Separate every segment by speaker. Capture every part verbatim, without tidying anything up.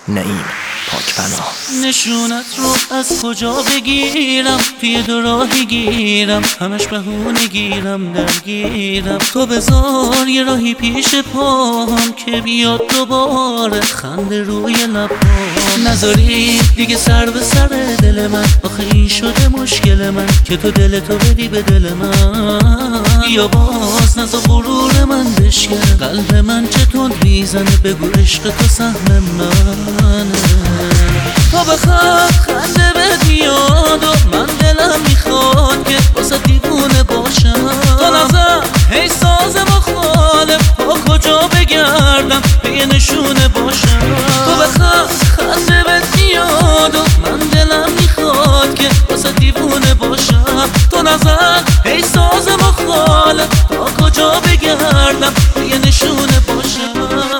Speaker 1: نعیم پاکپناه.
Speaker 2: نشونت رو از کجا بگیرم، توی دو راهی گیرم، همش بهونه گیرم درگیرم. تو بذار یه راهی پیش پاهم که بیاد دوباره خنده روی لبام. نذاری دیگه سر به سر دل من، آخه این شده مشکل من که تو دلتو بدی به دل من. یا باز نزا غرور من بشکن، قلب من چطور میزنه، بگو عشق تو سهم منه. تو بخواد خنده به میاد و من دلم میخواد که واسه دیوونه باشم. تو نظر هی ساز مخالف، با کجا بگردم به نشونه باشم. تو بخواد خنده به میاد و من دلم میخواد که واسه دیوونه باشم. تو نظر هی ساز مخالف، با کجا بگردم به نشونه باشم.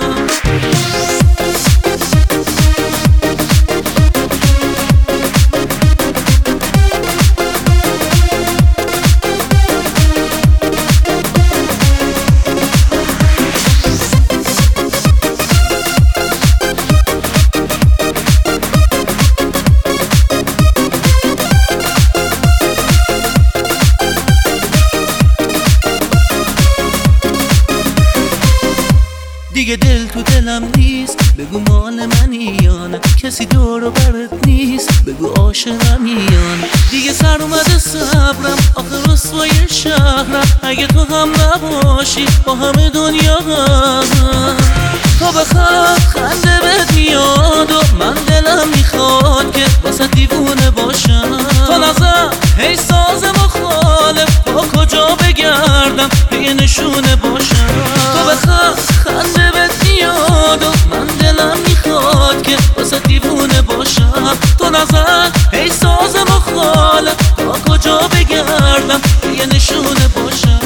Speaker 2: دیگه دل تو دلم نیست، بگو مال منی یا نه، کسی دور و برت نیست، بگو عاشقم یا نه. دیگه سر اومده صبرم، آخه رسوای شهرم، اگه تو هم نباشی با همه دنیا غمم. تو بخواد خنده بهت میاد و من دلم میخواد که واسه دیوونه باشم. تو نظر هی ساز مخالف، با کجا بگردم به نشونه باشم. تو بخواد خنده بهت میاد و من دلم میخواد که واسه دیوونه باشم. تو نظر هی ساز مخالف، با کجا بگردم به نشونه باشم.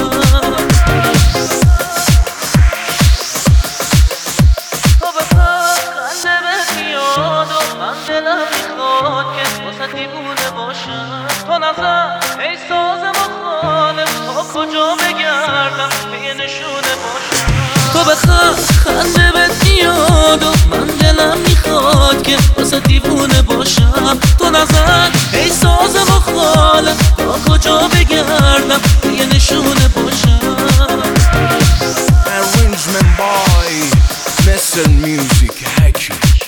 Speaker 2: دلم میخواد که واسه دیوونه باشم. تو نظر ای ساز مخالف، با کجا بگردم به نشونه باشم. تو بخواد خنده بهت میاد و من دلم میخواد که واسه دیوونه باشم. تو نظر ای ساز مخالف، با کجا بگردم به نشونه باشم.
Speaker 3: Arrangement by Messel Music Hacky.